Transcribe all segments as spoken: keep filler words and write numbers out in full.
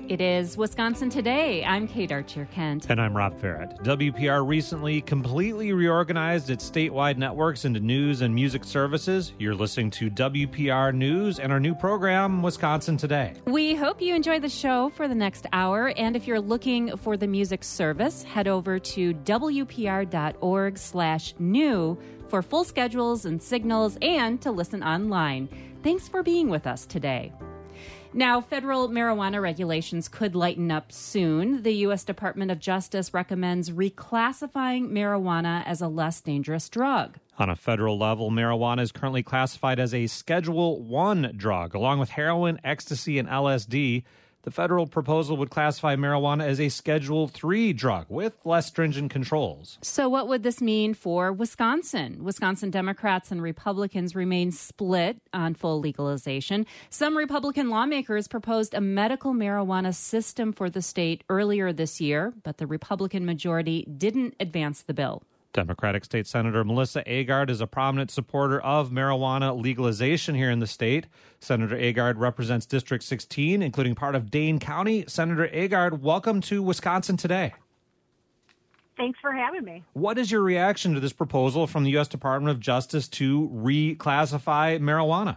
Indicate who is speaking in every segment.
Speaker 1: It is Wisconsin Today. I'm Kate Archer-Kent.
Speaker 2: And I'm Rob Farrett. W P R recently completely reorganized its statewide networks into news and music services. You're listening to W P R News and our new program, Wisconsin Today.
Speaker 1: We hope you enjoy the show for the next hour. And if you're looking for the music service, head over to wpr.org slash new for full schedules and signals and to listen online. Thanks for being with us today. Now, federal marijuana regulations could lighten up soon. The U S Department of Justice recommends reclassifying marijuana as a less dangerous drug.
Speaker 2: On a federal level, marijuana is currently classified as a Schedule one drug, along with heroin, ecstasy, and L S D. The federal proposal would classify marijuana as a Schedule three drug with less stringent controls.
Speaker 1: So what would this mean for Wisconsin? Wisconsin Democrats and Republicans remain split on full legalization. Some Republican lawmakers proposed a medical marijuana system for the state earlier this year, but the Republican majority didn't advance the bill.
Speaker 2: Democratic State Senator Melissa Agard is a prominent supporter of marijuana legalization here in the state. Senator Agard represents District sixteen, including part of Dane County. Senator Agard, welcome to Wisconsin Today.
Speaker 3: Thanks for having me.
Speaker 2: What is your reaction to this proposal from the U S Department of Justice to reclassify marijuana?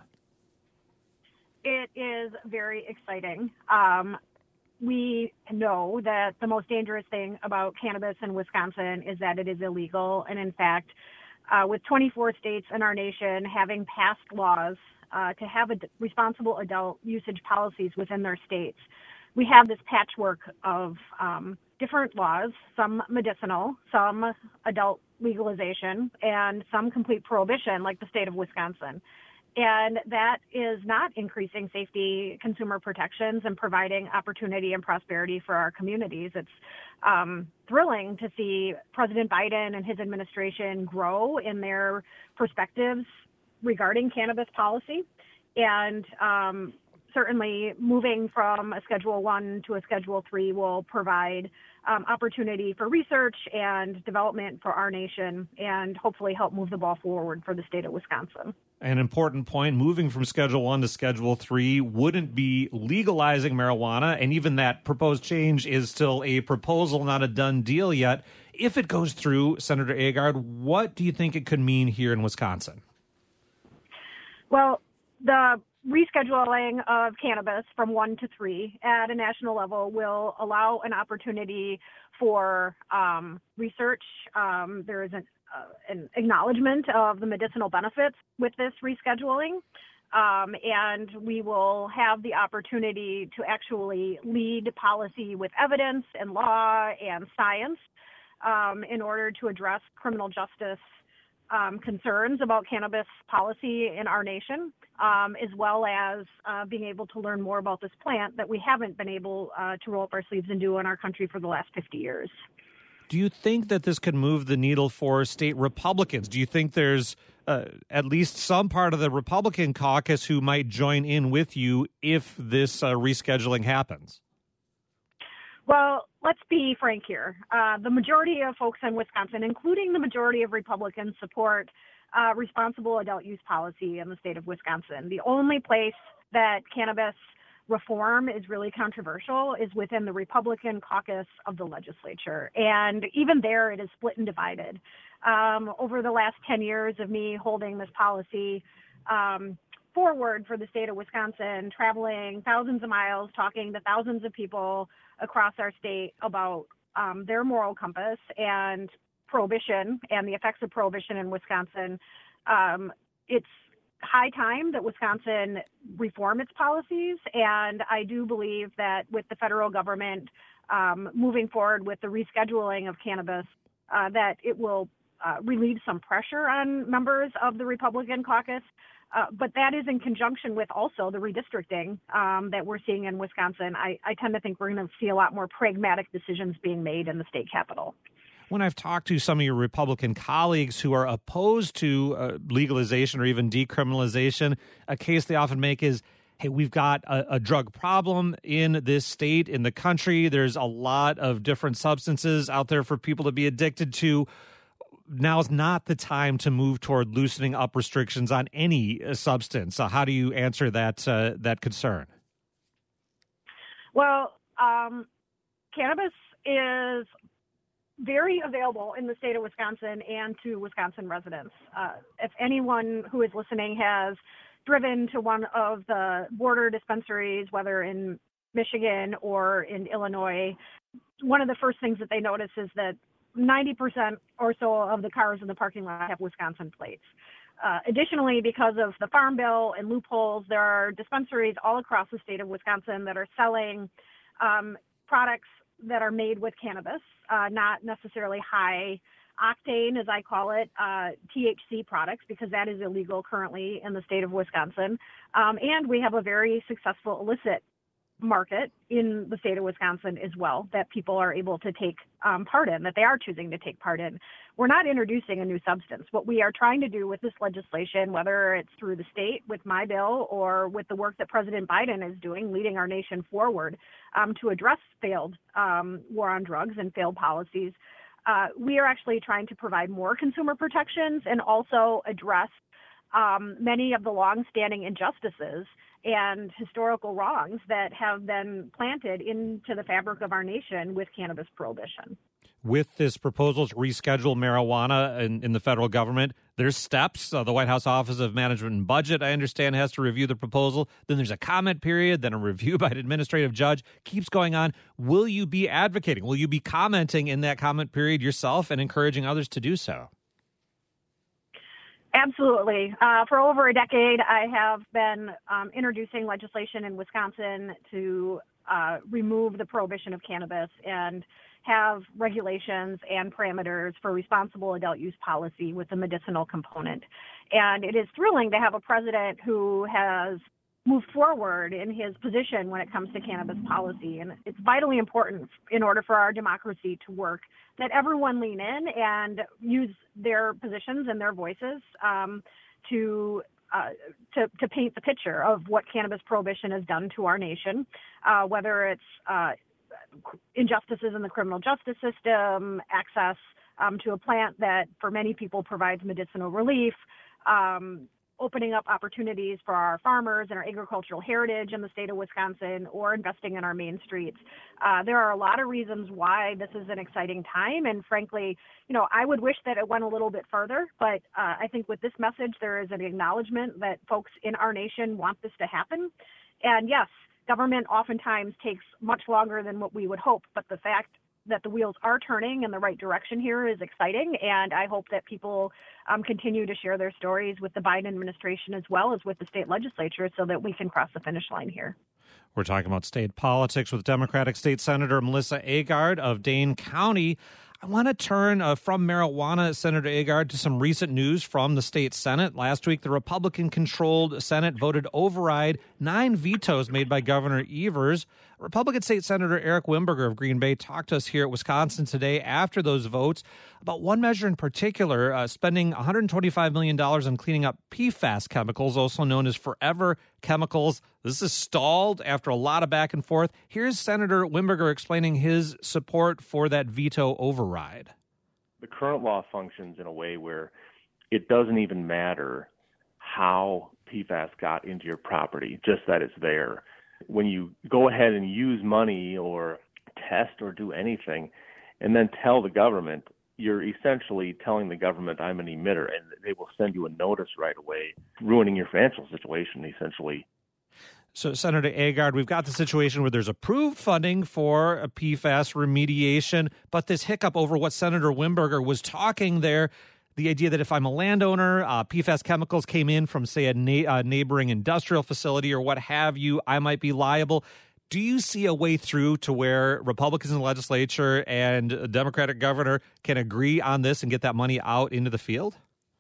Speaker 3: It is very exciting. Um, We know that the most dangerous thing about cannabis in Wisconsin is that it is illegal. And in fact, uh, with twenty-four states in our nation having passed laws uh, to have a d- responsible adult usage policies within their states, we have this patchwork of um, different laws, some medicinal, some adult legalization, and some complete prohibition, like the state of Wisconsin. And that is not increasing safety, consumer protections, and providing opportunity and prosperity for our communities. It's um, thrilling to see President Biden and his administration grow in their perspectives regarding cannabis policy. And um, certainly moving from a Schedule one to a Schedule three will provide um, opportunity for research and development for our nation and hopefully help move the ball forward for the state of Wisconsin.
Speaker 2: An important point, moving from Schedule one to Schedule three wouldn't be legalizing marijuana, and even that proposed change is still a proposal, not a done deal yet. If it goes through, Senator Agard, what do you think it could mean here in Wisconsin?
Speaker 3: Well, the rescheduling of cannabis from one to three at a national level will allow an opportunity for um, research. Um, there is an, uh, an acknowledgement of the medicinal benefits with this rescheduling, um, and we will have the opportunity to actually lead policy with evidence and law and science um, in order to address criminal justice Um, concerns about cannabis policy in our nation, um, as well as uh, being able to learn more about this plant that we haven't been able uh, to roll up our sleeves and do in our country for the last fifty years.
Speaker 2: Do you think that this could move the needle for state Republicans? Do you think there's uh, at least some part of the Republican caucus who might join in with you if this uh, rescheduling happens?
Speaker 3: Well, let's be frank here. Uh, the majority of folks in Wisconsin, including the majority of Republicans, support uh, responsible adult use policy in the state of Wisconsin. The only place that cannabis reform is really controversial is within the Republican caucus of the legislature. And even there, it is split and divided. Um, over the last ten years of me holding this policy um, forward for the state of Wisconsin, traveling thousands of miles, talking to thousands of people across our state about um, their moral compass and prohibition and the effects of prohibition in Wisconsin, um, it's high time that Wisconsin reform its policies. And I do believe that with the federal government um, moving forward with the rescheduling of cannabis, uh, that it will uh, relieve some pressure on members of the Republican caucus. Uh, but that is in conjunction with also the redistricting um, that we're seeing in Wisconsin. I, I tend to think we're going to see a lot more pragmatic decisions being made in the state capitol.
Speaker 2: When I've talked to some of your Republican colleagues who are opposed to uh, legalization or even decriminalization, a case they often make is, hey, we've got a, a drug problem in this state, in the country. There's a lot of different substances out there for people to be addicted to. Now's not the time to move toward loosening up restrictions on any uh, substance. So how do you answer that uh, that concern?
Speaker 3: Well, um, cannabis is very available in the state of Wisconsin and to Wisconsin residents. Uh, if anyone who is listening has driven to one of the border dispensaries, whether in Michigan or in Illinois, one of the first things that they notice is that ninety percent or so of the cars in the parking lot have Wisconsin plates. Uh, additionally, because of the Farm Bill and loopholes, there are dispensaries all across the state of Wisconsin that are selling um, products that are made with cannabis, uh, not necessarily high octane, as I call it, uh, T H C products, because that is illegal currently in the state of Wisconsin. Um, and we have a very successful illicit market in the state of Wisconsin as well that people are able to take um, part in, that they are choosing to take part in. We're not introducing a new substance. What we are trying to do with this legislation, whether it's through the state with my bill or with the work that President Biden is doing, leading our nation forward um, to address failed um, war on drugs and failed policies, uh, we are actually trying to provide more consumer protections and also address um, many of the longstanding injustices and historical wrongs that have been planted into the fabric of our nation with cannabis prohibition.
Speaker 2: With this proposal to reschedule marijuana in, in the federal government, there's steps. Uh, the White House Office of Management and Budget, I understand, has to review the proposal. Then there's a comment period, then a review by an administrative judge. Keeps going on. Will you be advocating? Will you be commenting in that comment period yourself and encouraging others to do so?
Speaker 3: Absolutely. Uh, for over a decade, I have been um, introducing legislation in Wisconsin to uh, remove the prohibition of cannabis and have regulations and parameters for responsible adult use policy with the medicinal component. And it is thrilling to have a president who has moved forward in his position when it comes to cannabis policy. And it's vitally important in order for our democracy to work that everyone lean in and use their positions and their voices um, to, uh, to to paint the picture of what cannabis prohibition has done to our nation, uh, whether it's uh, injustices in the criminal justice system, access um, to a plant that for many people provides medicinal relief, um, opening up opportunities for our farmers and our agricultural heritage in the state of Wisconsin, or investing in our main streets. Uh, there are a lot of reasons why this is an exciting time. And frankly, you know, I would wish that it went a little bit further, but uh, I think with this message, there is an acknowledgement that folks in our nation want this to happen. And yes, government oftentimes takes much longer than what we would hope, but the fact that the wheels are turning in the right direction here is exciting, and I hope that people um, continue to share their stories with the Biden administration as well as with the state legislature so that we can cross the finish line here.
Speaker 2: We're talking about state politics with Democratic State Senator Melissa Agard of Dane County. I want to turn uh, from marijuana, Senator Agard, to some recent news from the state Senate. Last week, the Republican-controlled Senate voted override nine vetoes made by Governor Evers. Republican State Senator Eric Wimberger of Green Bay talked to us here at Wisconsin today after those votes about one measure in particular, uh, spending one hundred twenty-five million dollars on cleaning up P FAS chemicals, also known as forever chemicals. This is stalled after a lot of back and forth. Here's Senator Wimberger explaining his support for that veto override.
Speaker 4: The current law functions in a way where it doesn't even matter how P FAS got into your property, just that it's there. When you go ahead and use money or test or do anything and then tell the government, you're essentially telling the government, I'm an emitter, and they will send you a notice right away, ruining your financial situation, essentially.
Speaker 2: So, Senator Agard, we've got the situation where there's approved funding for a P FAS remediation, but this hiccup over what Senator Wimberger was talking there, the idea that if I'm a landowner, uh, P FAS chemicals came in from, say, a na- uh, neighboring industrial facility or what have you, I might be liable. Do you see a way through to where Republicans in the legislature and a Democratic governor can agree on this and get that money out into the field?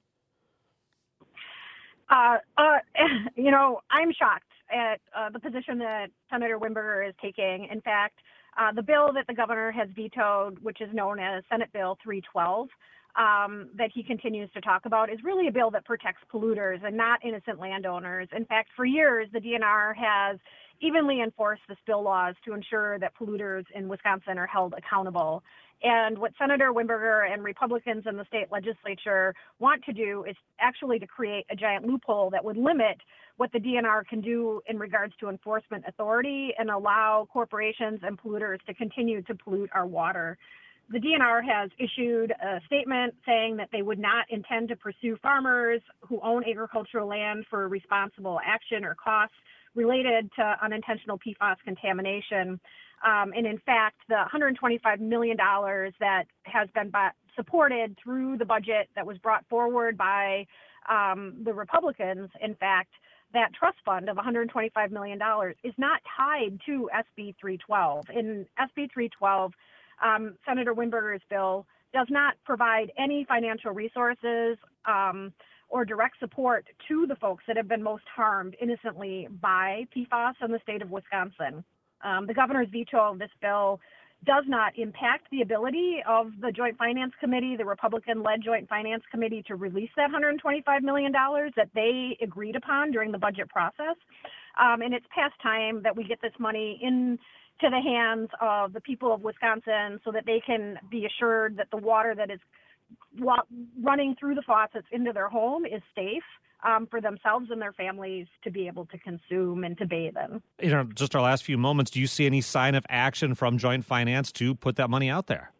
Speaker 3: Uh, uh, you know, I'm shocked at uh, the position that Senator Wimberger is taking. In fact, uh, the bill that the governor has vetoed, which is known as Senate Bill three twelve, um, that he continues to talk about, is really a bill that protects polluters and not innocent landowners. In fact, for years, the D N R has evenly enforced the spill laws to ensure that polluters in Wisconsin are held accountable. And what Senator Wimberger and Republicans in the state legislature want to do is actually to create a giant loophole that would limit what the D N R can do in regards to enforcement authority and allow corporations and polluters to continue to pollute our water. The D N R has issued a statement saying that they would not intend to pursue farmers who own agricultural land for responsible action or costs related to unintentional P FAS contamination. Um, and in fact, the one hundred twenty-five million dollars that has been by, supported through the budget that was brought forward by um, the Republicans, in fact, that trust fund of one hundred twenty-five million dollars is not tied to S B three twelve. In S B three twelve, um, Senator Wimberger's bill does not provide any financial resources um, or direct support to the folks that have been most harmed innocently by P FAS in the state of Wisconsin. Um, the governor's veto of this bill does not impact the ability of the Joint Finance Committee, the Republican-led Joint Finance Committee, to release that one hundred twenty-five million dollars that they agreed upon during the budget process. Um, and it's past time that we get this money into the hands of the people of Wisconsin so that they can be assured that the water that is running through the faucets into their home is safe um, for themselves and their families to be able to consume and to bathe in.
Speaker 2: You know, just our last few moments, do you see any sign of action from Joint Finance to put that money out there?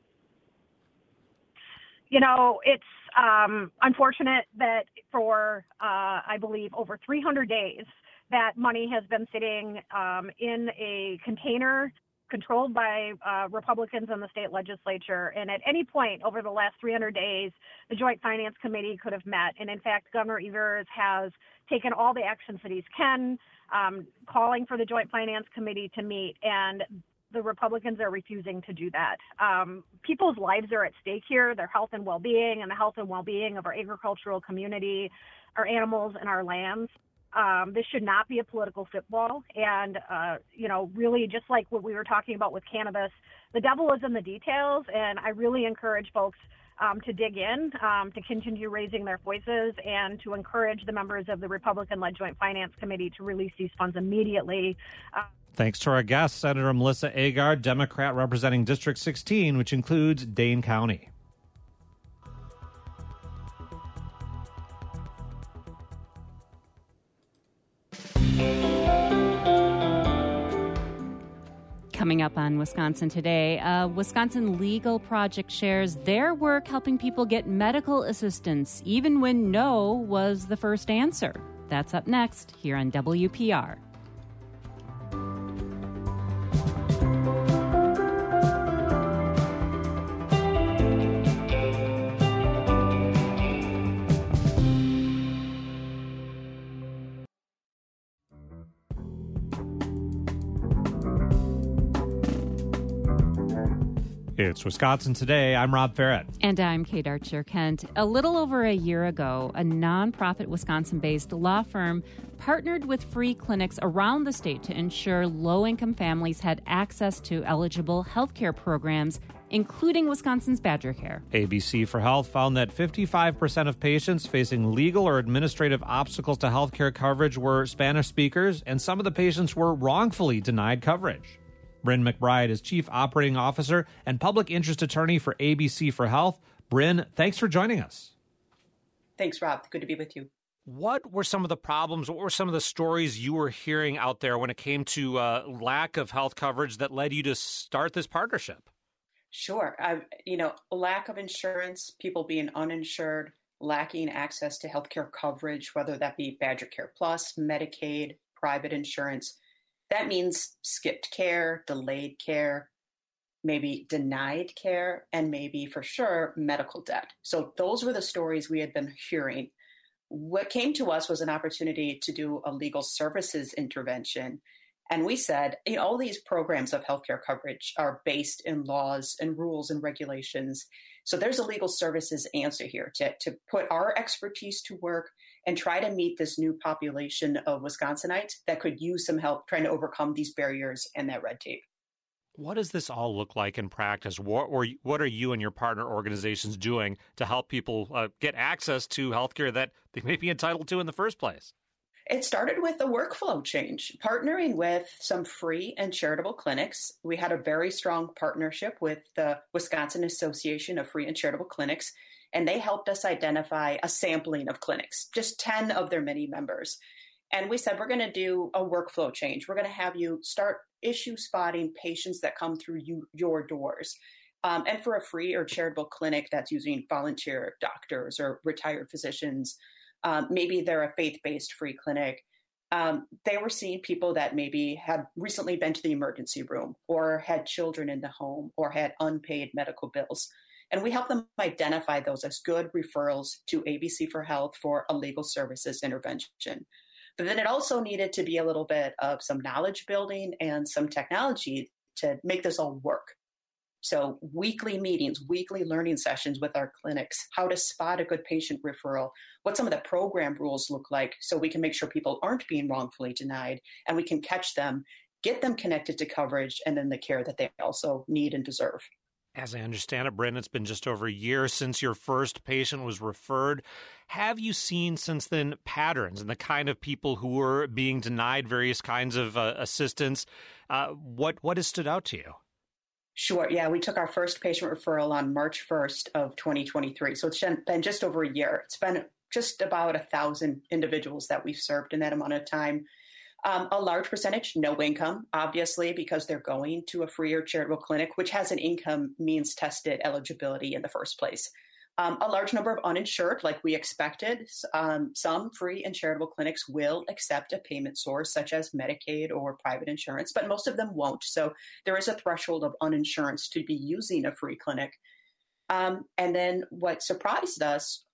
Speaker 3: You know, it's um, unfortunate that for, uh, I believe, over three hundred days, that money has been sitting um, in a container controlled by uh, Republicans in the state legislature. And at any point over the last three hundred days, the Joint Finance Committee could have met. And in fact, Governor Evers has taken all the action that he can, um, calling for the Joint Finance Committee to meet. And the Republicans are refusing to do that. Um, people's lives are at stake here, their health and well-being, and the health and well-being of our agricultural community, our animals, and our lands. Um, this should not be a political football. And, uh, you know, really just like what we were talking about with cannabis, the devil is in the details. And I really encourage folks um, to dig in, um, to continue raising their voices, and to encourage the members of the Republican-led Joint Finance Committee to release these funds immediately. Uh,
Speaker 2: Thanks to our guest, Senator Melissa Agard, Democrat representing District sixteen, which includes Dane County.
Speaker 1: Coming up on Wisconsin Today, uh, Wisconsin Legal Project shares their work helping people get medical assistance, even when no was the first answer. That's up next here on W P R.
Speaker 2: It's Wisconsin Today. I'm Rob Farrett.
Speaker 1: And I'm Kate Archer-Kent. A little over a year ago, a nonprofit Wisconsin-based law firm partnered with free clinics around the state to ensure low-income families had access to eligible health care programs, including Wisconsin's Badger Care.
Speaker 2: A B C for Health found that fifty-five percent of patients facing legal or administrative obstacles to health care coverage were Spanish speakers, and some of the patients were wrongfully denied coverage. Bryn McBride is Chief Operating Officer and Public Interest Attorney for A B C for Health. Bryn, thanks for joining us.
Speaker 5: Thanks, Rob. Good to be with you.
Speaker 2: What were some of the problems? What were some of the stories you were hearing out there when it came to uh, lack of health coverage that led you to start this partnership?
Speaker 5: Sure. Uh, you know, lack of insurance, people being uninsured, lacking access to healthcare coverage, whether that be Badger Care Plus, Medicaid, private insurance. That means skipped care, delayed care, maybe denied care, and maybe for sure medical debt. So those were the stories we had been hearing. What came to us was an opportunity to do a legal services intervention. And we said, you know, all these programs of healthcare coverage are based in laws and rules and regulations. So there's a legal services answer here to, to put our expertise to work and try to meet this new population of Wisconsinites that could use some help trying to overcome these barriers and that red tape.
Speaker 2: What does this all look like in practice? What, or what are you and your partner organizations doing to help people uh, get access to healthcare that they may be entitled to in the first place?
Speaker 5: It started with a workflow change, partnering with some free and charitable clinics. We had a very strong partnership with the Wisconsin Association of Free and Charitable Clinics, and they helped us identify a sampling of clinics, just ten of their many members. And we said, we're going to do a workflow change. We're going to have you start issue spotting patients that come through you, your doors. Um, and for a free or charitable clinic that's using volunteer doctors or retired physicians, um, maybe they're a faith-based free clinic. Um, they were seeing people that maybe had recently been to the emergency room or had children in the home or had unpaid medical bills. And we help them identify those as good referrals to A B C for Health for a legal services intervention. But then it also needed to be a little bit of some knowledge building and some technology to make this all work. So weekly meetings, weekly learning sessions with our clinics, how to spot a good patient referral, what some of the program rules look like so we can make sure people aren't being wrongfully denied and we can catch them, get them connected to coverage and then the care that they also need and deserve.
Speaker 2: As I understand it, Bryn, it's been just over a year since your first patient was referred. Have you seen since then patterns in the kind of people who were being denied various kinds of uh, assistance? Uh, what what has stood out to you?
Speaker 5: Sure. Yeah, we took our first patient referral on March first of twenty twenty-three. So it's been just over a year. It's been just about a thousand individuals that we've served in that amount of time. Um, a large percentage, no income, obviously, because they're going to a free or charitable clinic, which has an income means tested eligibility in the first place. Um, a large number of uninsured, like we expected. Um, some free and charitable clinics will accept a payment source, such as Medicaid or private insurance, but most of them won't. So there is a threshold of uninsurance to be using a free clinic. Um, and then what surprised us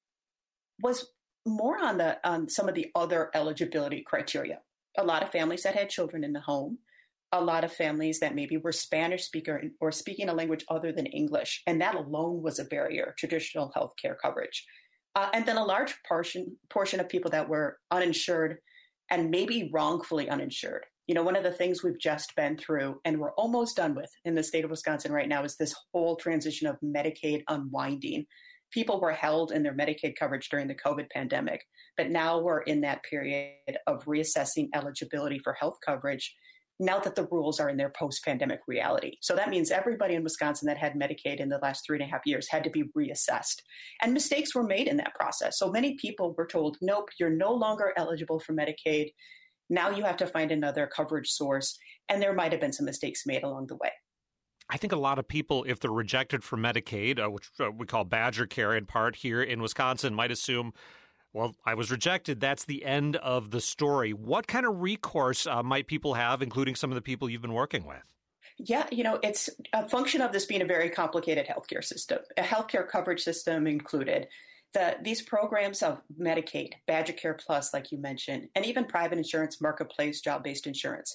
Speaker 5: was more on the on some of the other eligibility criteria. A lot of families that had children in the home, a lot of families that maybe were Spanish speaker or speaking a language other than English. And that alone was a barrier, traditional healthcare coverage. Uh, and then a large portion, portion of people that were uninsured and maybe wrongfully uninsured. You know, one of the things we've just been through and we're almost done with in the state of Wisconsin right now is this whole transition of Medicaid unwinding. People were held in their Medicaid coverage during the COVID pandemic, but now we're in that period of reassessing eligibility for health coverage now that the rules are in their post-pandemic reality. So that means everybody in Wisconsin that had Medicaid in the last three and a half years had to be reassessed. And mistakes were made in that process. So many people were told, nope, you're no longer eligible for Medicaid. Now you have to find another coverage source. And there might have been some mistakes made along the way.
Speaker 2: I think a lot of people, if they're rejected from Medicaid, uh, which uh, we call Badger Care in part here in Wisconsin, might assume, well, I was rejected. That's the end of the story. What kind of recourse uh, might people have, including some of the people you've been working with?
Speaker 5: Yeah, you know, it's a function of this being a very complicated healthcare system, a healthcare coverage system included. The, these programs of Medicaid, Badger Care Plus, like you mentioned, and even private insurance, marketplace, job-based insurance,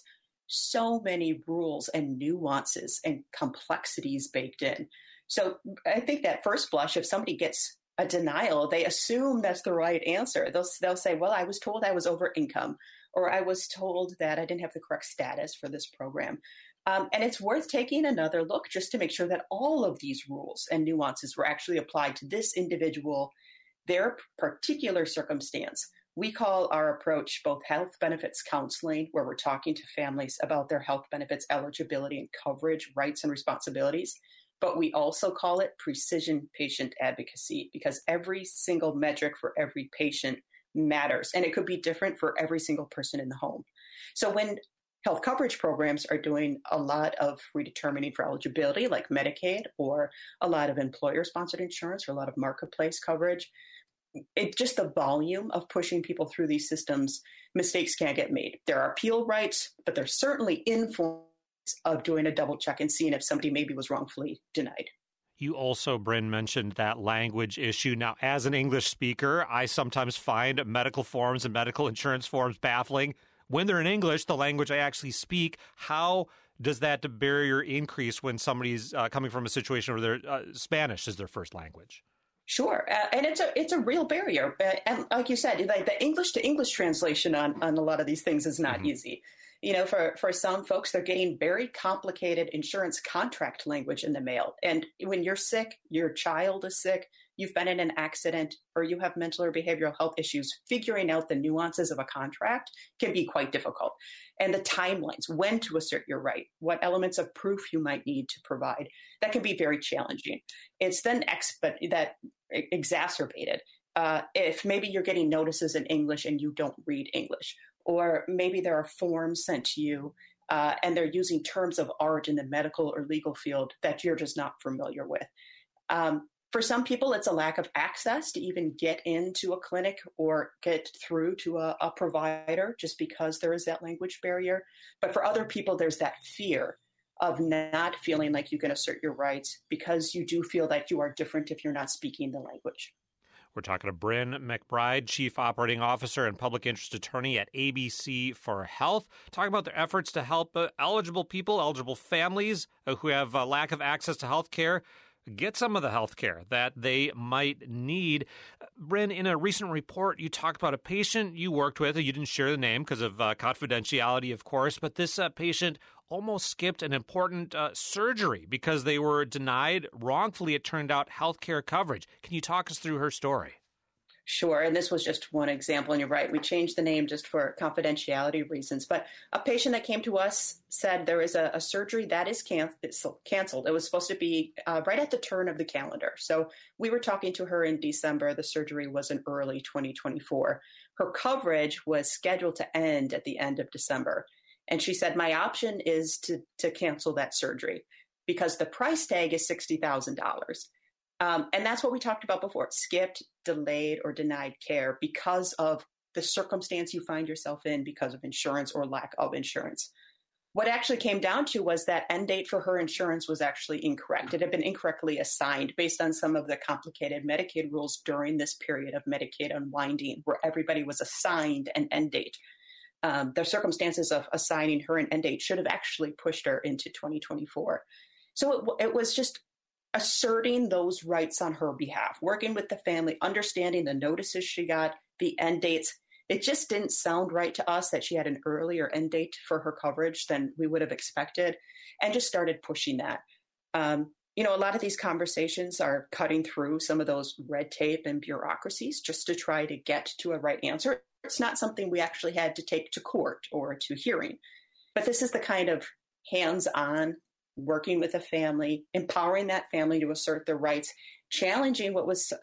Speaker 5: so many rules and nuances and complexities baked in. So I think that first blush, if somebody gets a denial, they assume that's the right answer. They'll, they'll say, well, I was told I was over income, or I was told that I didn't have the correct status for this program. Um, and it's worth taking another look just to make sure that all of these rules and nuances were actually applied to this individual, their particular circumstance. We call our approach both health benefits counseling, where we're talking to families about their health benefits eligibility and coverage, rights and responsibilities. But we also call it precision patient advocacy because every single metric for every patient matters. And it could be different for every single person in the home. So when health coverage programs are doing a lot of redetermining for eligibility, like Medicaid, or a lot of employer-sponsored insurance, or a lot of marketplace coverage, it just the volume of pushing people through these systems, mistakes can't get made. There are appeal rights, but there's certainly informed of doing a double check and seeing if somebody maybe was wrongfully denied.
Speaker 2: You also, Bryn, mentioned that language issue. Now, as an English speaker, I sometimes find medical forms and medical insurance forms baffling. When they're in English, the language I actually speak, how does that barrier increase when somebody's uh, coming from a situation where they're, uh, Spanish is their first language?
Speaker 5: Sure. Uh, and it's a it's a real barrier. Uh, and like you said, like the English to English translation on, on a lot of these things is not mm-hmm. easy. You know, for, for some folks, they're getting very complicated insurance contract language in the mail. And when you're sick, your child is sick, you've been in an accident, or you have mental or behavioral health issues, figuring out the nuances of a contract can be quite difficult. And the timelines, when to assert your right, what elements of proof you might need to provide, that can be very challenging. It's then exp- that exacerbated uh, if maybe you're getting notices in English and you don't read English, or maybe there are forms sent to you uh, and they're using terms of art in the medical or legal field that you're just not familiar with. Um, for some people, it's a lack of access to even get into a clinic or get through to a, a provider just because there is that language barrier. But for other people, there's that fear of not feeling like you can assert your rights because you do feel that you are different if you're not speaking the language.
Speaker 2: We're talking to Bryn McBride, Chief Operating Officer and Public Interest Attorney at A B C for Health, talking about their efforts to help uh, eligible people, eligible families uh, who have a lack of access to health care get some of the health care that they might need. Uh, Bryn, in a recent report, you talked about a patient you worked with. You didn't share the name because of uh, confidentiality, of course, but this uh, patient almost skipped an important uh, surgery because they were denied, wrongfully, it turned out, health care coverage. Can you talk us through her story?
Speaker 5: Sure. And this was just one example. And you're right. We changed the name just for confidentiality reasons. But a patient that came to us said there is a, a surgery that is can- canceled. It was supposed to be uh, right at the turn of the calendar. So we were talking to her in December. The surgery was in early twenty twenty-four. Her coverage was scheduled to end at the end of December. And she said, my option is to, to cancel that surgery because the price tag is sixty thousand dollars. Um, and that's what we talked about before, skipped, delayed, or denied care because of the circumstance you find yourself in because of insurance or lack of insurance. What actually came down to was that end date for her insurance was actually incorrect. It had been incorrectly assigned based on some of the complicated Medicaid rules during this period of Medicaid unwinding, where everybody was assigned an end date. Um, the circumstances of assigning her an end date should have actually pushed her into twenty twenty-four. So it, it was just asserting those rights on her behalf, working with the family, understanding the notices she got, the end dates. It just didn't sound right to us that she had an earlier end date for her coverage than we would have expected, and just started pushing that. Um, you know, a lot of these conversations are cutting through some of those red tape and bureaucracies just to try to get to a right answer. It's not something we actually had to take to court or to hearing, but this is the kind of hands-on working with a family, empowering that family to assert their rights, challenging what was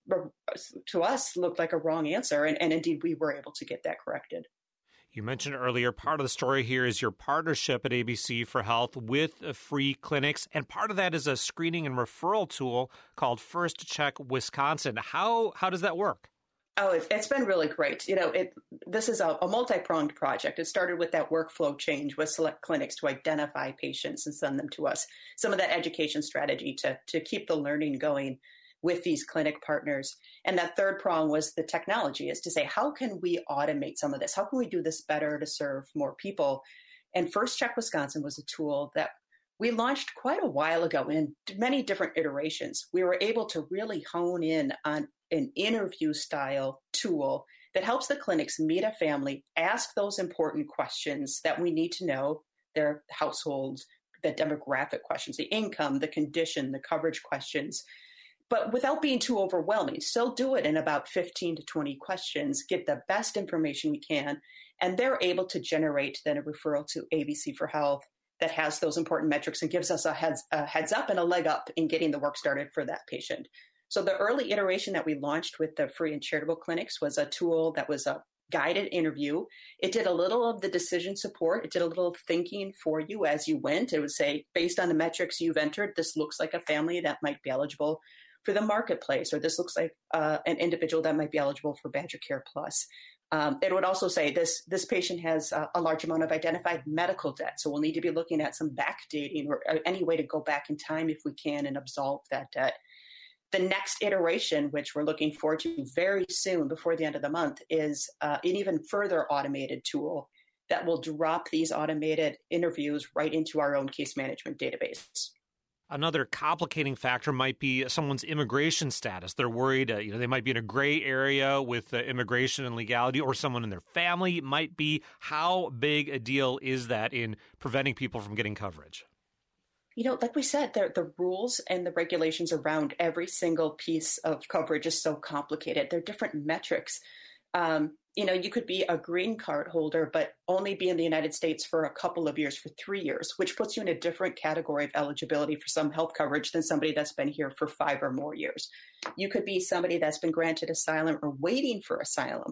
Speaker 5: to us looked like a wrong answer. And, and indeed, we were able to get that corrected.
Speaker 2: You mentioned earlier, part of the story here is your partnership at A B C for Health with free clinics. And part of that is a screening and referral tool called First Check Wisconsin. How, how does that work?
Speaker 5: Oh, it, it's been really great. You know, it, this is a, a multi-pronged project. It started with that workflow change with select clinics to identify patients and send them to us. Some of that education strategy to, to keep the learning going with these clinic partners. And that third prong was the technology, is to say, how can we automate some of this? How can we do this better to serve more people? And First Check Wisconsin was a tool that we launched quite a while ago in many different iterations. We were able to really hone in on an interview style tool that helps the clinics meet a family, ask those important questions that we need to know, their households, the demographic questions, the income, the condition, the coverage questions, but without being too overwhelming. Still do it in about fifteen to twenty questions, get the best information we can, and they're able to generate then a referral to A B C for Health that has those important metrics and gives us a heads, a heads up and a leg up in getting the work started for that patient. So the early iteration that we launched with the free and charitable clinics was a tool that was a guided interview. It did a little of the decision support. It did a little thinking for you as you went. It would say, based on the metrics you've entered, this looks like a family that might be eligible for the marketplace, or this looks like uh, an individual that might be eligible for Badger Care Plus. Um, it would also say this this patient has a, a large amount of identified medical debt, so we'll need to be looking at some backdating or any way to go back in time if we can and absolve that debt. The next iteration, which we're looking forward to very soon before the end of the month, is uh, an even further automated tool that will drop these automated interviews right into our own case management database.
Speaker 2: Another complicating factor might be someone's immigration status. They're worried, uh, you know, they might be in a gray area with uh, immigration and legality, or someone in their family might be. How big a deal is that in preventing people from getting coverage?
Speaker 5: You know, like we said, the, the rules and the regulations around every single piece of coverage is so complicated. There are different metrics. Um, you know, you could be a green card holder, but only be in the United States for a couple of years, for three years, which puts you in a different category of eligibility for some health coverage than somebody that's been here for five or more years. You could be somebody that's been granted asylum or waiting for asylum.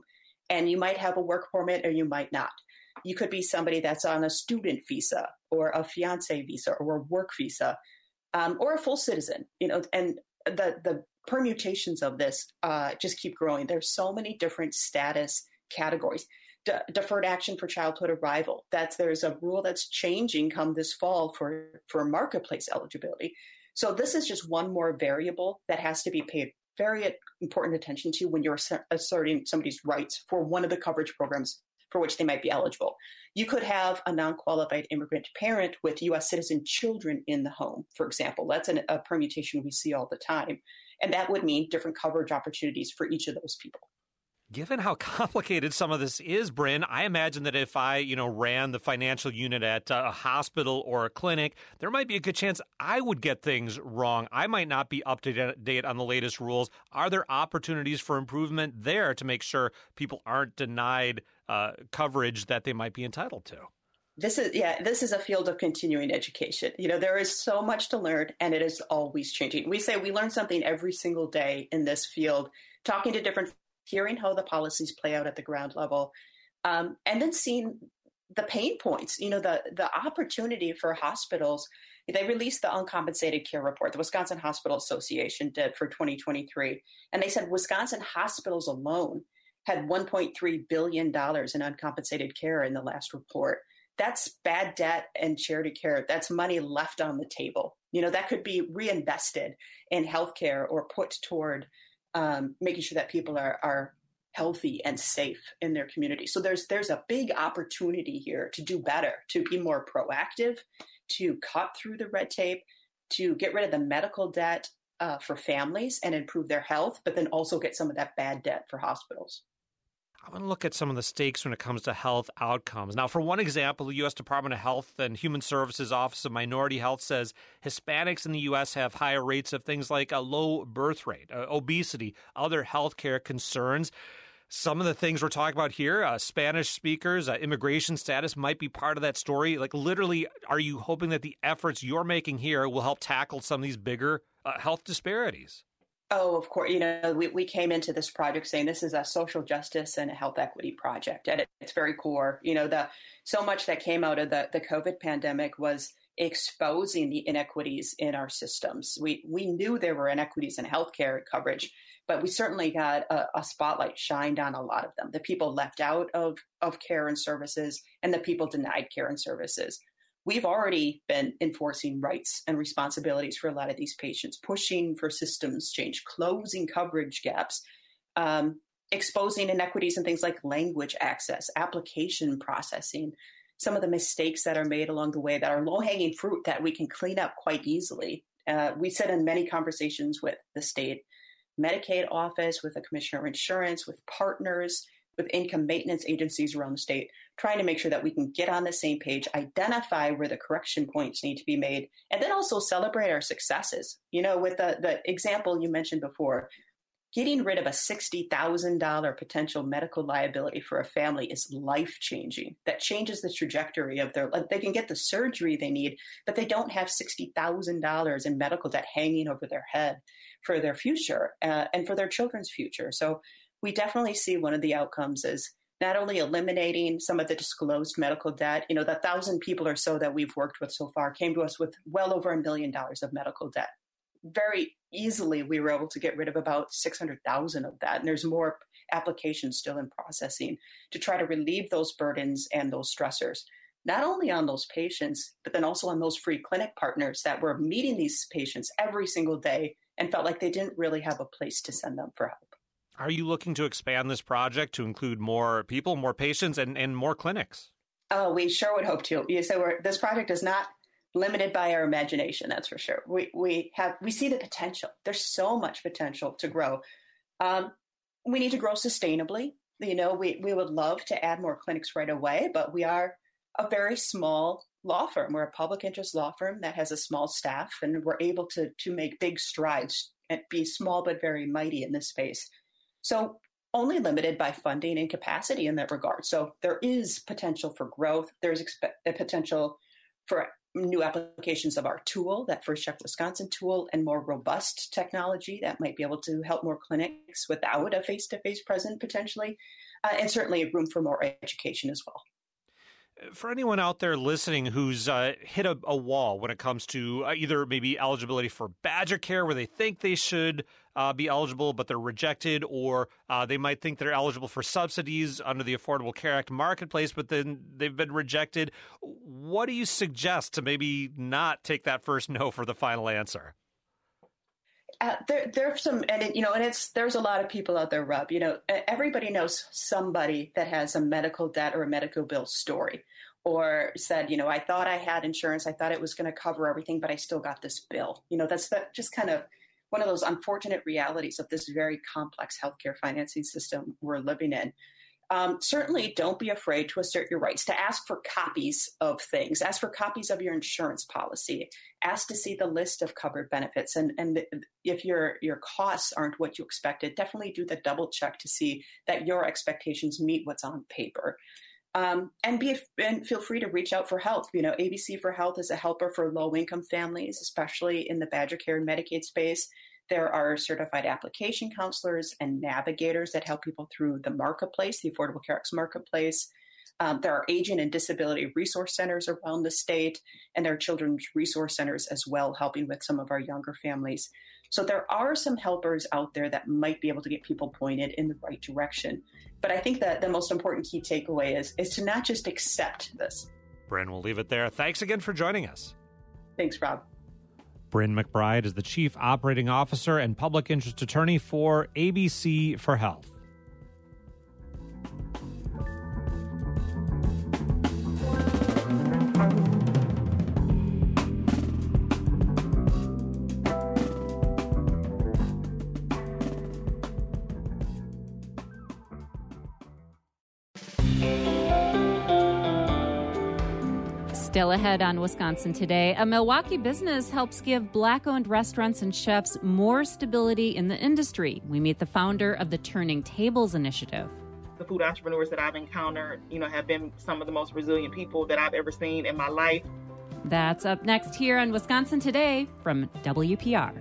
Speaker 5: And you might have a work permit or you might not. You could be somebody that's on a student visa or a fiance visa or a work visa, um, or a full citizen, you know, and the, the permutations of this uh, just keep growing. There's so many different status categories. De- deferred action for childhood arrival. That's there's a rule that's changing come this fall for, for marketplace eligibility. So this is just one more variable that has to be paid very important attention to when you're asserting somebody's rights for one of the coverage programs for which they might be eligible. You could have a non-qualified immigrant parent with U S citizen children in the home, for example. That's an, a permutation we see all the time. And that would mean different coverage opportunities for each of those people.
Speaker 2: Given how complicated some of this is, Bryn, I imagine that if I, you know, ran the financial unit at a hospital or a clinic, there might be a good chance I would get things wrong. I might not be up to date on the latest rules. Are there opportunities for improvement there to make sure people aren't denied uh, coverage that they might be entitled to?
Speaker 5: This is, yeah, this is a field of continuing education. You know, there is so much to learn, and it is always changing. We say we learn something every single day in this field, talking to different hearing how the policies play out at the ground level, um, and then seeing the pain points, you know, the, the opportunity for hospitals. They released the uncompensated care report, the Wisconsin Hospital Association did for twenty twenty-three. And they said Wisconsin hospitals alone had one point three billion dollars in uncompensated care in the last report. That's bad debt and charity care. That's money left on the table. You know, that could be reinvested in healthcare or put toward Um, making sure that people are, are healthy and safe in their community. So there's there's a big opportunity here to do better, to be more proactive, to cut through the red tape, to get rid of the medical debt uh, for families and improve their health, but then also get some of that bad debt for hospitals.
Speaker 2: I want to look at some of the stakes when it comes to health outcomes. Now, for one example, the U S Department of Health and Human Services Office of Minority Health says Hispanics in the U S have higher rates of things like a low birth rate, uh, obesity, other healthcare concerns. Some of the things we're talking about here, uh, Spanish speakers, uh, immigration status might be part of that story. Like, literally, are you hoping that the efforts you're making here will help tackle some of these bigger uh, health disparities?
Speaker 5: Oh, of course. You know, we, we came into this project saying this is a social justice and a health equity project at its very core. You know, the so much that came out of the, the COVID pandemic was exposing the inequities in our systems. We we knew there were inequities in healthcare coverage, but we certainly got a, a spotlight shined on a lot of them. The people left out of, of care and services and the people denied care and services. We've already been enforcing rights and responsibilities for a lot of these patients, pushing for systems change, closing coverage gaps, um, exposing inequities in things like language access, application processing, some of the mistakes that are made along the way that are low-hanging fruit that we can clean up quite easily. Uh, we said in many conversations with the state Medicaid office, with the Commissioner of Insurance, with partners, with income maintenance agencies around the state, trying to make sure that we can get on the same page, identify where the correction points need to be made, and then also celebrate our successes. You know, with the, the example you mentioned before, getting rid of a sixty thousand dollars potential medical liability for a family is life-changing. That changes the trajectory of their life. They can get the surgery they need, but they don't have sixty thousand dollars in medical debt hanging over their head for their future uh, and for their children's future. So we definitely see one of the outcomes is not only eliminating some of the disclosed medical debt. You know, the thousand people or so that we've worked with so far came to us with well over a million dollars of medical debt. Very easily, we were able to get rid of about six hundred thousand of that. And there's more applications still in processing to try to relieve those burdens and those stressors, not only on those patients, but then also on those free clinic partners that were meeting these patients every single day and felt like they didn't really have a place to send them for help.
Speaker 2: Are you looking to expand this project to include more people, more patients, and, and more clinics?
Speaker 5: Oh, we sure would hope to. So we're, this project is not limited by our imagination, that's for sure. We we have we see the potential. There's so much potential to grow. Um, we need to grow sustainably. You know, we, we would love to add more clinics right away, but we are a very small law firm. We're a public interest law firm that has a small staff, and we're able to to make big strides and be small but very mighty in this space. So only limited by funding and capacity in that regard. So there is potential for growth. There's expe- a potential for new applications of our tool, that First Check Wisconsin tool, and more robust technology that might be able to help more clinics without a face-to-face presence potentially. uh, and certainly room for more education as well.
Speaker 2: For anyone out there listening who's uh, hit a, a wall when it comes to uh, either maybe eligibility for Badger Care, where they think they should uh, be eligible, but they're rejected, or uh, they might think they're eligible for subsidies under the Affordable Care Act marketplace, but then they've been rejected. What do you suggest to maybe not take that first no for the final answer?
Speaker 5: Uh, there, there's some, and it, you know, and it's there's a lot of people out there, Rob. You know, everybody knows somebody that has a medical debt or a medical bill story, or said, you know, I thought I had insurance, I thought it was going to cover everything, but I still got this bill. You know, that's that just kind of one of those unfortunate realities of this very complex healthcare financing system we're living in. Um, certainly don't be afraid to assert your rights, to ask for copies of things, ask for copies of your insurance policy, ask to see the list of covered benefits. And, and if your, your costs aren't what you expected, definitely do the double check to see that your expectations meet what's on paper. Um, and be and feel free to reach out for help. You know, A B C for Health is a helper for low-income families, especially in the Badger Care and Medicaid space. There are certified application counselors and navigators that help people through the marketplace, the Affordable Care Act's marketplace. Um, there are aging and disability resource centers around the state, and there are children's resource centers as well, helping with some of our younger families. So there are some helpers out there that might be able to get people pointed in the right direction. But I think that the most important key takeaway is, is to not just accept this.
Speaker 2: Bryn, we'll leave it there. Thanks again for joining us.
Speaker 5: Thanks, Rob.
Speaker 2: Bryn McBride is the Chief Operating Officer and Public Interest Attorney for A B C for Health.
Speaker 1: Still ahead on Wisconsin Today, a Milwaukee business helps give Black-owned restaurants and chefs more stability in the industry. We meet the founder of the Turning Tables initiative.
Speaker 6: The food entrepreneurs that I've encountered, you know, have been some of the most resilient people that I've ever seen in my life.
Speaker 1: That's up next here on Wisconsin Today from W P R.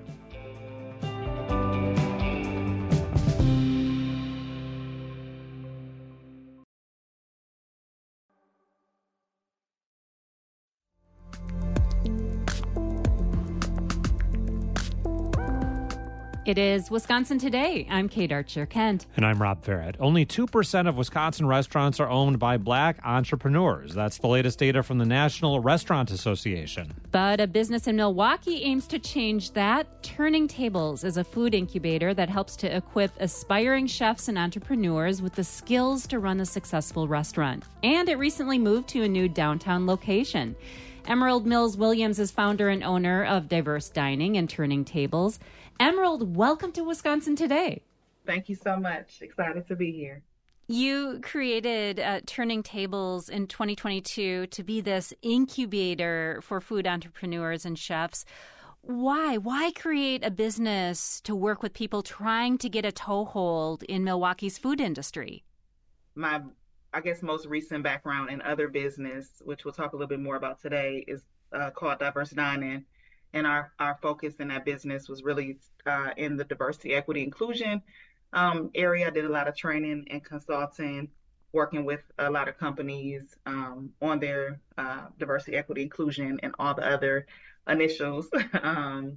Speaker 1: It is Wisconsin Today. I'm Kate Archer-Kent.
Speaker 2: And I'm Rob Farrett. Only two percent of Wisconsin restaurants are owned by Black entrepreneurs. That's the latest data from the National Restaurant Association.
Speaker 1: But a business in Milwaukee aims to change that. Turning Tables is a food incubator that helps to equip aspiring chefs and entrepreneurs with the skills to run a successful restaurant. And it recently moved to a new downtown location. Emerald Mills Williams is founder and owner of Diverse Dining and Turning Tables. Emerald, welcome to Wisconsin Today.
Speaker 6: Thank you so much. Excited to be here.
Speaker 1: You created uh, Turning Tables in twenty twenty-two to be this incubator for food entrepreneurs and chefs. Why? Why create a business to work with people trying to get a toehold in Milwaukee's food industry?
Speaker 6: My, I guess, most recent background in other business, which we'll talk a little bit more about today, is uh, called Diverse Dining. And our, our focus in that business was really uh, in the diversity, equity, inclusion um, area. I did a lot of training and consulting, working with a lot of companies um, on their uh, diversity, equity, inclusion, and all the other initials, um,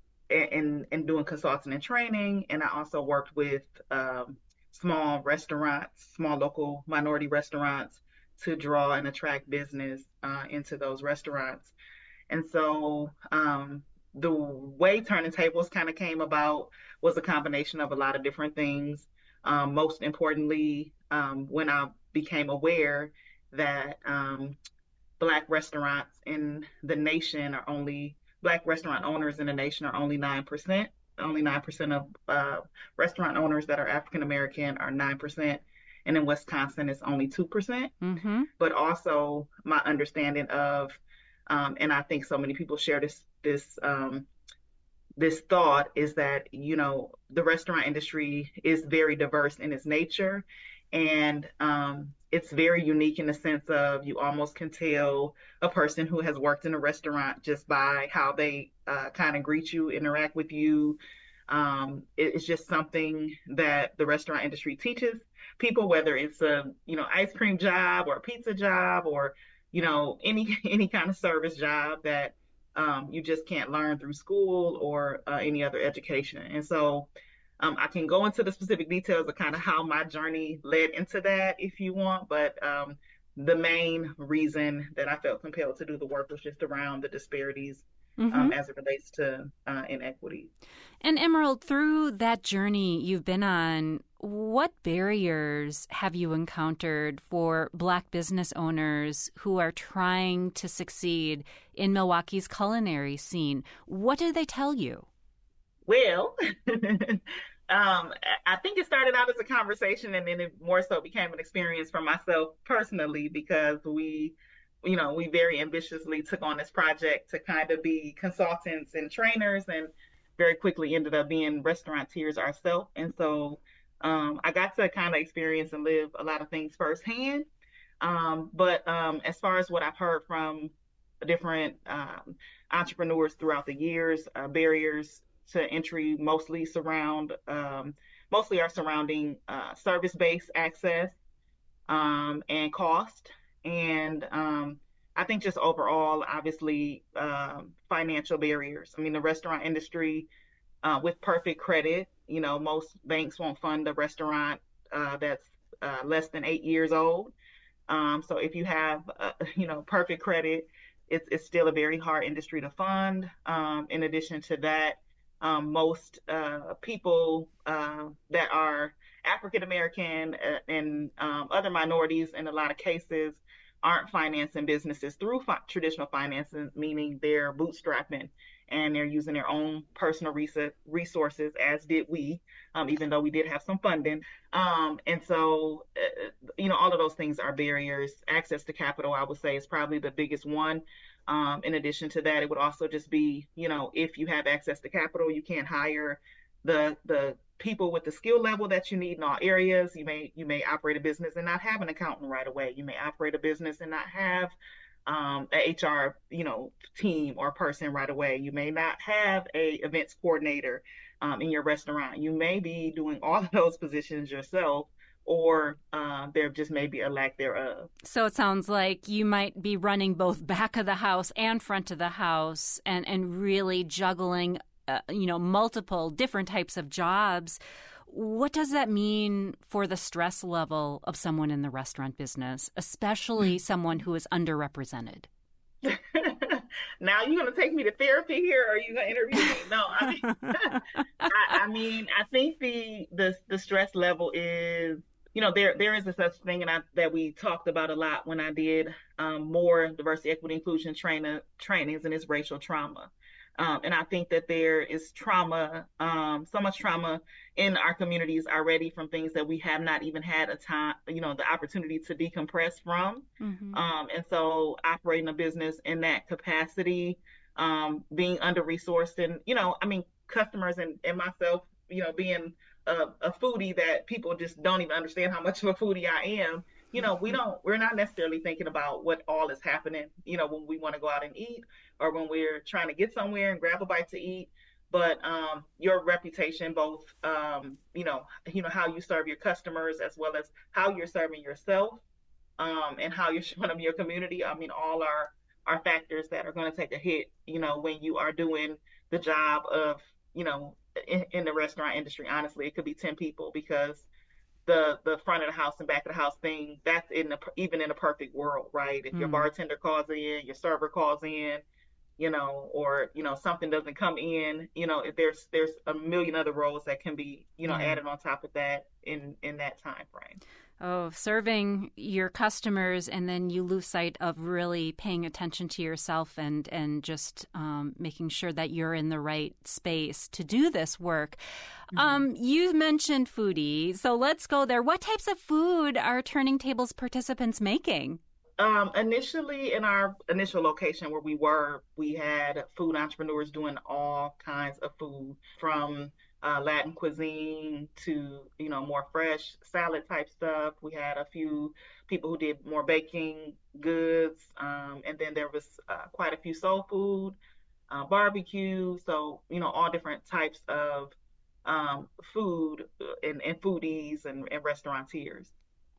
Speaker 6: and, and doing consulting and training. And I also worked with um, small restaurants, small local minority restaurants, to draw and attract business uh, into those restaurants. And so um, the way Turning Tables kind of came about was a combination of a lot of different things. Um, most importantly, um, when I became aware that um, Black restaurants in the nation are only, Black restaurant owners in the nation are only nine percent. Only nine percent of uh, restaurant owners that are African American are nine percent. And in Wisconsin, it's only two percent.
Speaker 1: Mm-hmm.
Speaker 6: But also my understanding of Um, and I think so many people share this this um, this thought is that, you know, the restaurant industry is very diverse in its nature, and um, it's very unique in the sense of you almost can tell a person who has worked in a restaurant just by how they uh, kind of greet you, interact with you. Um, it, it's just something that the restaurant industry teaches, people, whether it's a, you know, ice cream job or a pizza job or, you know, any any kind of service job that um, you just can't learn through school or uh, any other education. And so um, I can go into the specific details of kind of how my journey led into that if you want, but um, the main reason that I felt compelled to do the work was just around the disparities mm-hmm. um, as it relates to uh, inequity.
Speaker 1: And Emerald, through that journey you've been on, what barriers have you encountered for Black business owners who are trying to succeed in Milwaukee's culinary scene? What do they tell you?
Speaker 6: Well, um, I think it started out as a conversation and then it more so became an experience for myself personally because we, you know, we very ambitiously took on this project to kind of be consultants and trainers and very quickly ended up being restaurateurs ourselves. And so um, I got to kind of experience and live a lot of things firsthand. Um, but um, as far as what I've heard from different um, entrepreneurs throughout the years, uh, barriers to entry mostly surround, um, mostly are surrounding uh, service-based access um, and cost. And um, I think just overall, obviously, uh, financial barriers. I mean, the restaurant industry uh, with perfect credit, you know, most banks won't fund a restaurant uh, that's uh, less than eight years old. Um, so if you have, uh, you know, perfect credit, it's, it's still a very hard industry to fund. Um, in addition to that, um, most uh, people uh, that are African American and um, other minorities in a lot of cases aren't financing businesses through fi- traditional financing, meaning they're bootstrapping and they're using their own personal res- resources, as did we, um, even though we did have some funding. Um, and so, uh, you know, all of those things are barriers. Access to capital, I would say, is probably the biggest one. Um, in addition to that, it would also just be, you know, if you have access to capital, you can't hire the the people with the skill level that you need in all areas. You may you may operate a business and not have an accountant right away. You may operate a business and not have um, a H R, you know, team or person right away. You may not have a events coordinator um, in your restaurant. You may be doing all of those positions yourself, or uh, there just may be a lack thereof.
Speaker 1: So it sounds like you might be running both back of the house and front of the house and, and really juggling, uh, you know, multiple different types of jobs. What does that mean for the stress level of someone in the restaurant business, especially someone who is underrepresented?
Speaker 6: Now you're going to take me to therapy here, or are you going to interview me? No, I mean, I, I mean, I think the, the the stress level is, you know, there there is a such thing, and I, that we talked about a lot when I did um, more diversity, equity, inclusion trainer trainings, and it's racial trauma. Um, and I think that there is trauma, um, so much trauma in our communities already from things that we have not even had a time, you know, the opportunity to decompress from. Mm-hmm. Um, and so operating a business in that capacity, um, being under-resourced and, you know, I mean, customers and, and myself, you know, being a, a foodie that people just don't even understand how much of a foodie I am. You know, we don't, we're not necessarily thinking about what all is happening, you know, when we want to go out and eat or when we're trying to get somewhere and grab a bite to eat. But um, your reputation, both, um, you know, you know, how you serve your customers as well as how you're serving yourself um, and how you're showing up in your community. I mean, all are, are factors that are going to take a hit, you know, when you are doing the job of, you know, in, in the restaurant industry. Honestly, it could be ten people because the the front of the house and back of the house thing, that's in the, even in a perfect world, right? If mm. your bartender calls in, your server calls in, you know, or, you know, something doesn't come in, you know, if there's there's a million other roles that can be, you know, mm. added on top of that in, in that time frame.
Speaker 1: Oh, serving your customers, and then you lose sight of really paying attention to yourself and, and just um, making sure that you're in the right space to do this work. Mm-hmm. Um, you mentioned foodie, so let's go there. What types of food are Turning Tables participants making?
Speaker 6: Um, initially, in our initial location where we were, we had food entrepreneurs doing all kinds of food, from Uh, Latin cuisine to, you know, more fresh salad type stuff. We had a few people who did more baking goods. Um, and then there was uh, quite a few soul food, uh, barbecue. So, you know, all different types of um, food and, and foodies and, and restaurateurs.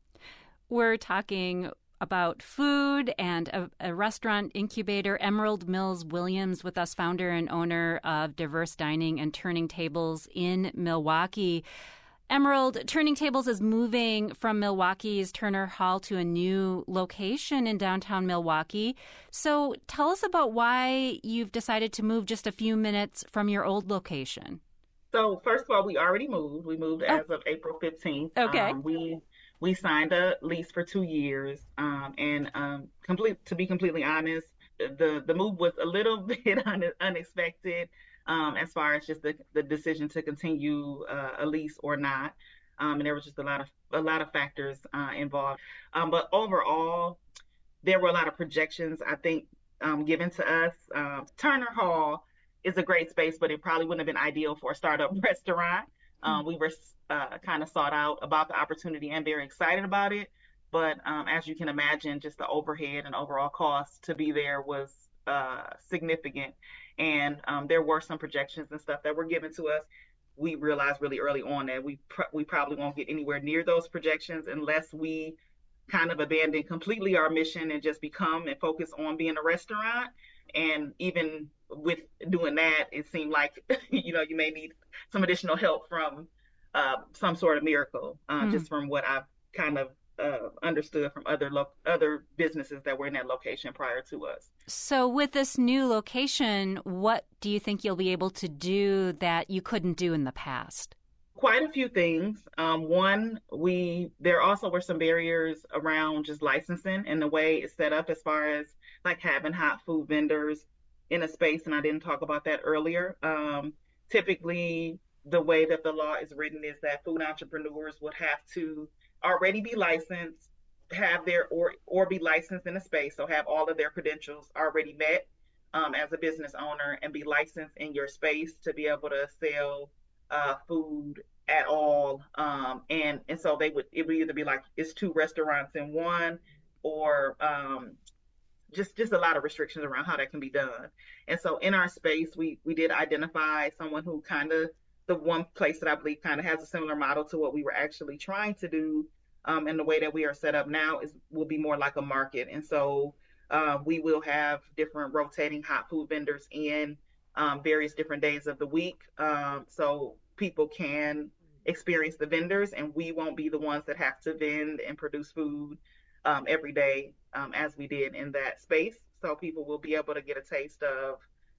Speaker 1: We're talking about food and a, a restaurant incubator. Emerald Mills Williams with us, founder and owner of Diverse Dining and Turning Tables in Milwaukee. Emerald, Turning Tables is moving from Milwaukee's Turner Hall to a new location in downtown Milwaukee. So tell us about why you've decided to move just a few minutes from your old location.
Speaker 6: So first of all, we already moved. We moved
Speaker 1: oh.
Speaker 6: as of April fifteenth.
Speaker 1: Okay.
Speaker 6: Um, we we signed a lease for two years. Um, and um, complete to be completely honest, the, the move was a little bit un- unexpected. Um, as far as just the, the decision to continue uh, a lease or not. Um, and there was just a lot of a lot of factors uh, involved. Um, but overall, there were a lot of projections, I think, um, given to us. Uh, Turner Hall is a great space, but it probably wouldn't have been ideal for a startup restaurant. Um, we were uh, kind of sought out about the opportunity and very excited about it. But um, as you can imagine, just the overhead and overall cost to be there was uh, significant. And um, there were some projections and stuff that were given to us. We realized really early on that we pr- we probably won't get anywhere near those projections unless we kind of abandon completely our mission and just become and focus on being a restaurant. And even with doing that, it seemed like, you know, you may need some additional help from uh, some sort of miracle, uh, mm-hmm. just from what I've kind of Uh, understood from other lo- other businesses that were in that location prior to us.
Speaker 1: So with this new location, what do you think you'll be able to do that you couldn't do in the past?
Speaker 6: Quite a few things. Um, one, we there also were some barriers around just licensing and the way it's set up as far as like having hot food vendors in a space, and I didn't talk about that earlier. Um, typically, the way that the law is written is that food entrepreneurs would have to already be licensed, have their or or be licensed in a space, so have all of their credentials already met um, as a business owner, and be licensed in your space to be able to sell uh, food at all. Um, and and so they would it would either be like it's two restaurants in one, or um, just just a lot of restrictions around how that can be done. And so in our space, we we did identify someone who kind of the one place that I believe kind of has a similar model to what we were actually trying to do. Um, and the way that we are set up now is will be more like a market. And so uh, we will have different rotating hot food vendors in um, various different days of the week. Um, so people can experience the vendors, and we won't be the ones that have to vend and produce food um, every day um, as we did in that space. So people will be able to get a taste of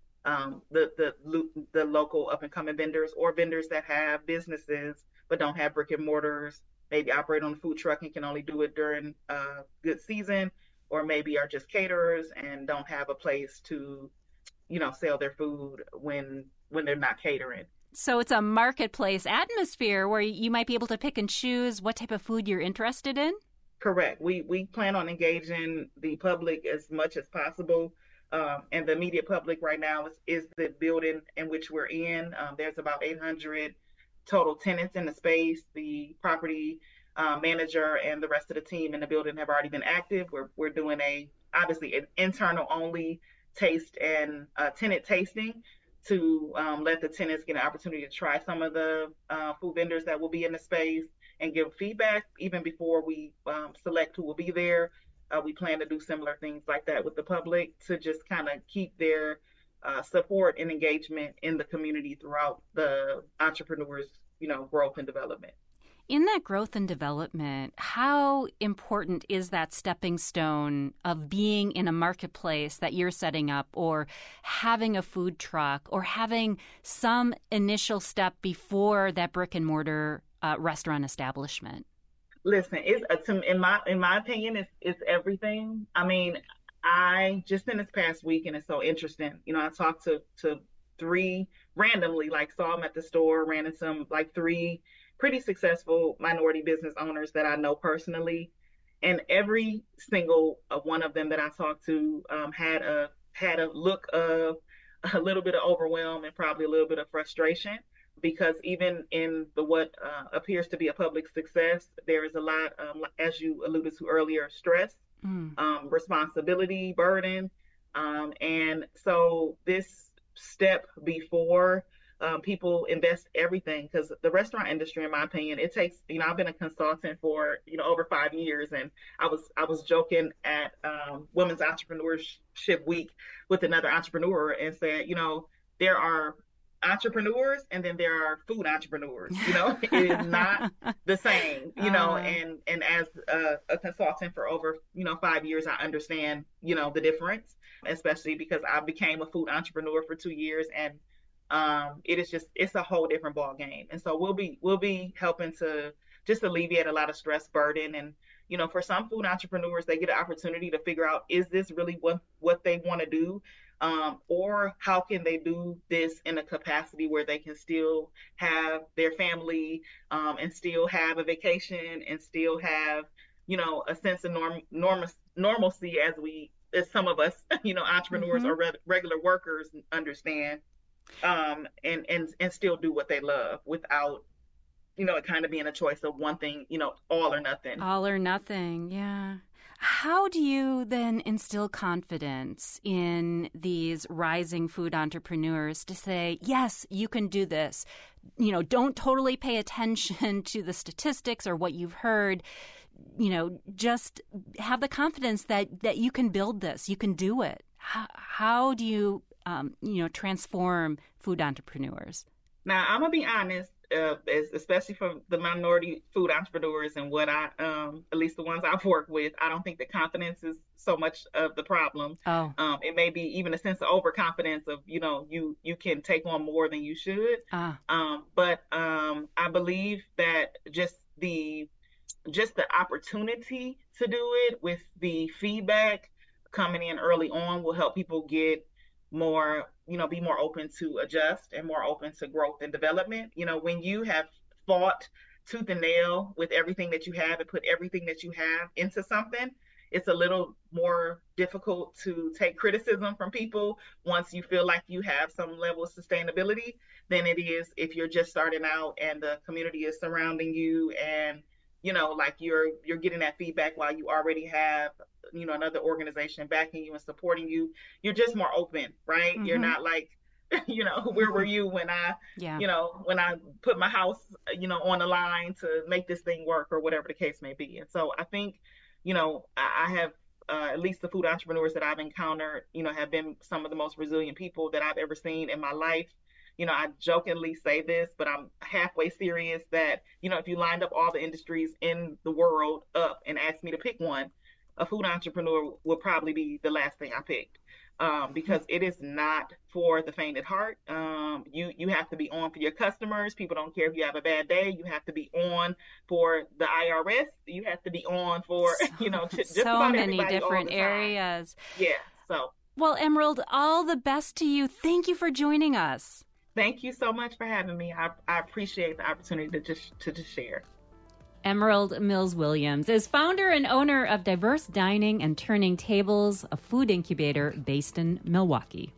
Speaker 6: Um, the, the the local up and coming vendors, or vendors that have businesses but don't have brick and mortars, maybe operate on a food truck and can only do it during uh, good season, or maybe are just caterers and don't have a place to, you know, sell their food when when they're not catering.
Speaker 1: So it's a marketplace atmosphere where you might be able to pick and choose what type of food you're interested in?
Speaker 6: Correct. We we plan on engaging the public as much as possible. Um, and the immediate public right now is, is the building in which we're in. Um, there's about eight hundred total tenants in the space. The property uh, manager and the rest of the team in the building have already been active. We're we're doing a obviously an internal only taste and uh, tenant tasting to um, let the tenants get an opportunity to try some of the uh, food vendors that will be in the space and give feedback even before we um, select who will be there. Uh, we plan to do similar things like that with the public to just kind of keep their uh, support and engagement in the community throughout the entrepreneurs, you know, growth and development.
Speaker 1: In that growth and development, how important is that stepping stone of being in a marketplace that you're setting up, or having a food truck, or having some initial step before that brick and mortar uh, restaurant establishment?
Speaker 6: Listen, it's uh, in my in my opinion, it's it's everything. I mean, I just in this past week, and it's so interesting. You know, I talked to to three randomly, like saw them at the store, ran into some like three pretty successful minority business owners that I know personally, and every single uh, one of them that I talked to um, had a had a look of a little bit of overwhelm and probably a little bit of frustration. Because even in the what uh, appears to be a public success, there is a lot, um, as you alluded to earlier, stress, mm. um, responsibility, burden. Um, and so this step before um, people invest everything, because the restaurant industry, in my opinion, it takes, you know, I've been a consultant for, you know, over five years. And I was, I was joking at um, Women's Entrepreneurship Week with another entrepreneur and said, you know, there are entrepreneurs and then there are food entrepreneurs. You know, it is not the same, you know, uh, and, and as a, a consultant for over, you know, five years, I understand, you know, the difference, especially because I became a food entrepreneur for two years and um, it is just, it's a whole different ball game. And so we'll be, we'll be helping to just alleviate a lot of stress burden. And, you know, for some food entrepreneurs, they get an opportunity to figure out, is this really what, what they want to do? Um, or how can they do this in a capacity where they can still have their family um, and still have a vacation and still have, you know, a sense of norm, norm normalcy as we, as some of us, you know, entrepreneurs mm-hmm. or re- regular workers understand, um, and, and, and still do what they love without, you know, it kind of being a choice of one thing, you know, all or nothing.
Speaker 1: All or nothing, yeah. How do you then instill confidence in these rising food entrepreneurs to say, yes, you can do this? You know, don't totally pay attention to the statistics or what you've heard. You know, just have the confidence that, that you can build this, you can do it. How, how do you, um, you know, transform food entrepreneurs?
Speaker 6: Now, I'm going to be honest. Uh, especially for the minority food entrepreneurs and what I, um, at least the ones I've worked with, I don't think the confidence is so much of the problem.
Speaker 1: Oh.
Speaker 6: Um, it may be even a sense of overconfidence of, you know, you, you can take on more than you should.
Speaker 1: Ah.
Speaker 6: Um, but um, I believe that just the, just the opportunity to do it with the feedback coming in early on will help people get more, you know, be more open to adjust and more open to growth and development. You know, when you have fought tooth and nail with everything that you have and put everything that you have into something, it's a little more difficult to take criticism from people once you feel like you have some level of sustainability than it is if you're just starting out and the community is surrounding you and, you know, like you're you're getting that feedback while you already have, you know, another organization backing you and supporting you. You're just more open, right? Mm-hmm. You're not like, you know, where were you when I,
Speaker 1: yeah.
Speaker 6: you know, when I put my house, you know, on the line to make this thing work or whatever the case may be. And so I think, you know, I, I have uh, at least the food entrepreneurs that I've encountered, you know, have been some of the most resilient people that I've ever seen in my life. You know, I jokingly say this, but I'm halfway serious that, you know, if you lined up all the industries in the world up and asked me to pick one, a food entrepreneur would probably be the last thing I picked, um, because it is not for the faint at heart. Um, you, you have to be on for your customers. People don't care if you have a bad day. You have to be on for the I R S. You have to be on for, you know, just
Speaker 1: so
Speaker 6: about
Speaker 1: many
Speaker 6: everybody
Speaker 1: different
Speaker 6: all the time.
Speaker 1: areas.
Speaker 6: Yeah. So.
Speaker 1: Well, Emerald, all the best to you. Thank you for joining us.
Speaker 6: Thank you so much for having me. I, I appreciate the opportunity to just to just share.
Speaker 1: Emerald Mills Williams is founder and owner of Diverse Dining and Turning Tables, a food incubator based in Milwaukee.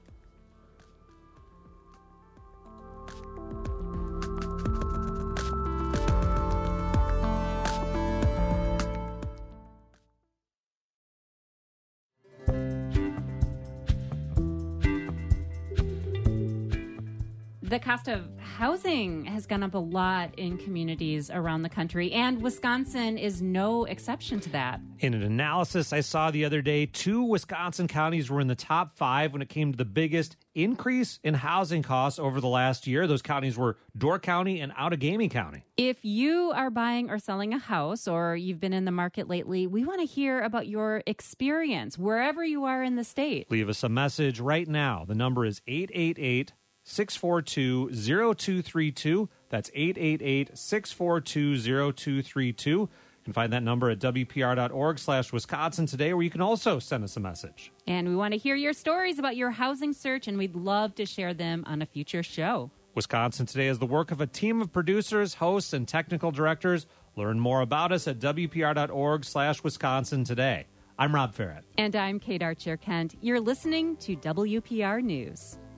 Speaker 1: The cost of housing has gone up a lot in communities around the country, and Wisconsin is no exception to that.
Speaker 2: In an analysis I saw the other day, two Wisconsin counties were in the top five when it came to the biggest increase in housing costs over the last year. Those counties were Door County and Outagamie County.
Speaker 1: If you are buying or selling a house, or you've been in the market lately, we want to hear about your experience wherever you are in the state.
Speaker 2: Leave us a message right now. The number is eight eight eight, six four two, zero two three two. That's eight eight eight, six four two, zero two three two. You can find that number at W P R dot org slash Wisconsin today, where you can also send us a message.
Speaker 1: And we want to hear your stories about your housing search, and we'd love to share them on a future show.
Speaker 2: Wisconsin Today is the work of a team of producers, hosts, and technical directors. Learn more about us at W P R dot org slash Wisconsin today. I'm Rob Farrett.
Speaker 1: And I'm Kate Archer-Kent. You're listening to W P R News.